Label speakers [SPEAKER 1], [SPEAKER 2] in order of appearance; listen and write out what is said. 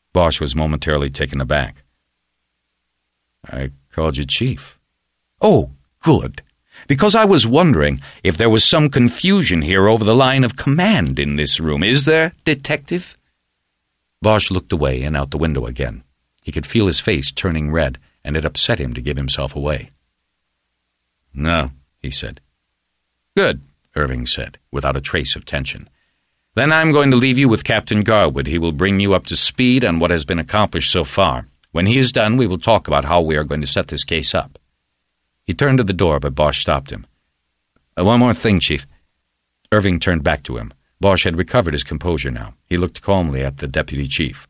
[SPEAKER 1] Bosch was momentarily taken aback. "I called you Chief." "Oh, good. Because I was wondering if there was some confusion here over the line of command in this room. Is there, Detective?" Bosch looked away and out the window again. He could feel his face turning red, and it upset him to give himself away. "No," he said. "Good," Irving said, without a trace of tension. "Then I'm going to leave you with Captain Garwood. He will bring you up to speed on what has been accomplished so far. When he is done, we will talk about how we are going to set this case up." He turned to the door, but Bosch stopped him. "One more thing, Chief." Irving turned back to him. Bosch had recovered his composure now. He looked calmly at the deputy chief.